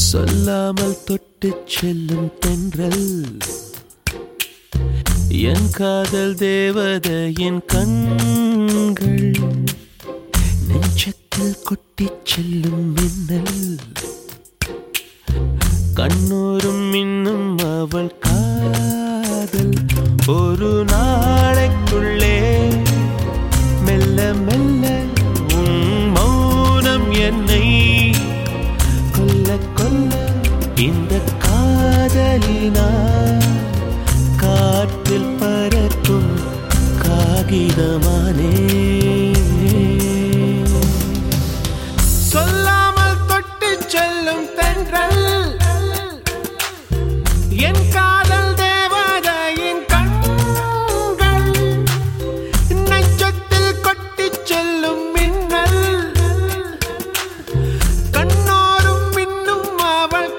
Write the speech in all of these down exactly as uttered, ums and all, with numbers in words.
சொல்லாமல் தொட்டுச் செல்லும் தென்றல் என் காதல் தேவதையின் கண்கள் நெஞ்சத்தில் கொட்டிச் செல்லும் மின்னல் கண்ணோரும் இன்னும் அவள் காதல் ஒரு நாளைக்குள்ளே மெல்ல மெல்ல உன் மௌனம் என்னை கொல்ல கொல்ல இந்த காதலினால் காற்றில் பறக்கும் காகிதமானே சொல்லாமல் தொட்டு செல்லும் தென்றல் என் காதல் தேவதையின் கண்கள் நெஞ்சத்தில் கொட்டிச் செல்லும் மின்னல் கண்ணோரும் இன்னும் அவள்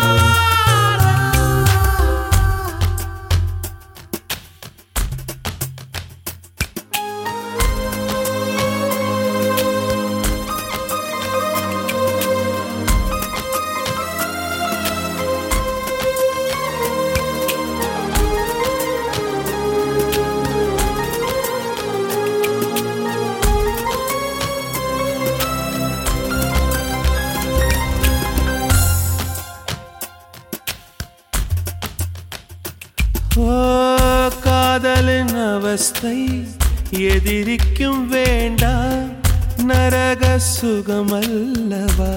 ஓ காதலின் அவஸ்தை எதிரிக்கும் வேண்டாம் நரக சுகமல்லவா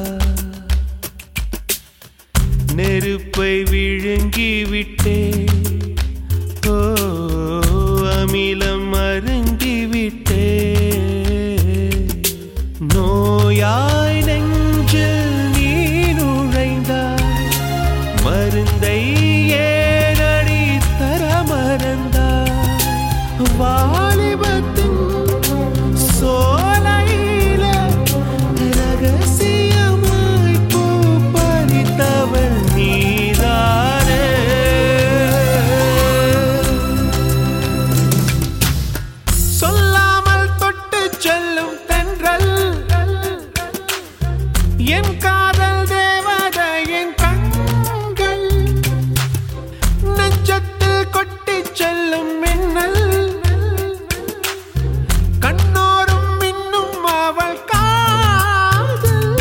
நெருப்பை விழுங்கிவிட்டே ஓ அமிலம் அருங்கிவிட்டே நோயாய் நெஞ்சில் நீ நுழைந்தாய் மருந்தை வாலிபத்தின் சோலையில ரகசியமாய் பூ பறித்தவள் நீதானே சொல்லாமல் தொட்டு செல்லும் தென்றல் என் காதல் தேவதையின் கண்கள் நெஞ்சத்தில் கொட்டிச் செல்லும் மின்னல் கண்ணோரும் இன்னும் அவள் காதல்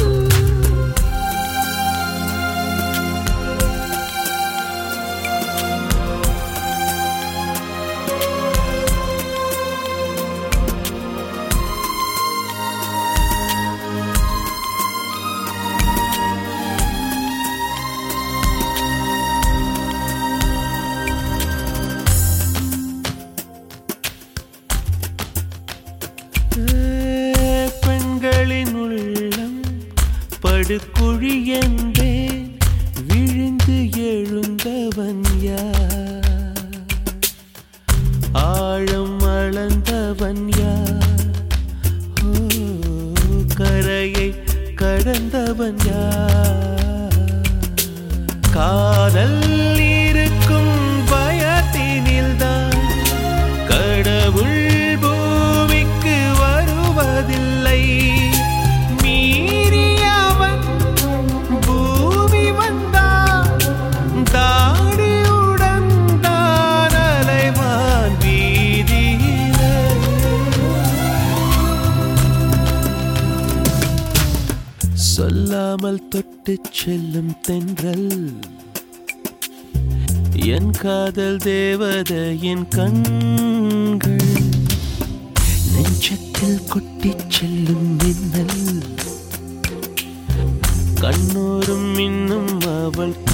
பெண்களின் உள்ளம் படுகுழி என்றேன் விழுந்து எழுந்தவன் யார் ஆழம் அளந்தவன் யார் ஓ கரையை கடந்தவன் யார் காதல் இருக்கும் பயத்தினில்தான் கடவுள் பூமிக்கு வருவதில்லை மீறியவன் பூமி வந்தான் தாடியுடன் தான் அலைவான் வீதியிலே சொல்லாமல் தொட்டுச் செல்லும் தென்றல் என் காதல் தேவதையின் கண்கள் நெஞ்சத்தில் கொட்டிச் செல்லும் மின்னல் கண்ணோரும் இன்னும் அவள்